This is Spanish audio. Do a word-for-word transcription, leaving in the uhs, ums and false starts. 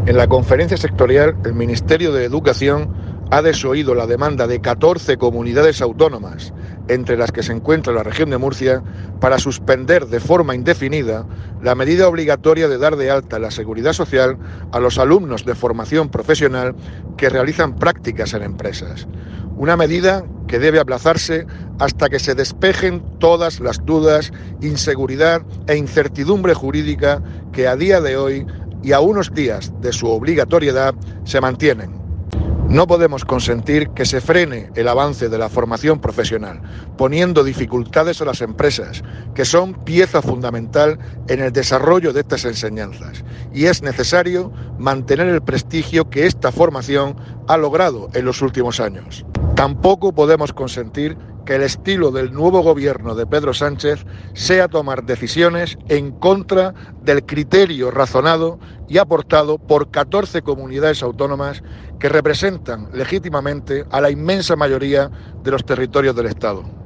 En la conferencia sectorial, el Ministerio de Educación ha desoído la demanda de catorce comunidades autónomas, entre las que se encuentra la región de Murcia, para suspender de forma indefinida la medida obligatoria de dar de alta en la Seguridad Social a los alumnos de formación profesional que realizan prácticas en empresas. Una medida que debe aplazarse hasta que se despejen todas las dudas, inseguridad e incertidumbre jurídica que a día de hoy y a unos días de su obligatoriedad se mantienen. No podemos consentir que se frene el avance de la formación profesional, poniendo dificultades a las empresas, que son pieza fundamental en el desarrollo de estas enseñanzas, y es necesario mantener el prestigio que esta formación ha logrado en los últimos años. Tampoco podemos consentir que el estilo del nuevo gobierno de Pedro Sánchez sea tomar decisiones en contra del criterio razonado y aportado por catorce comunidades autónomas que representan legítimamente a la inmensa mayoría de los territorios del Estado.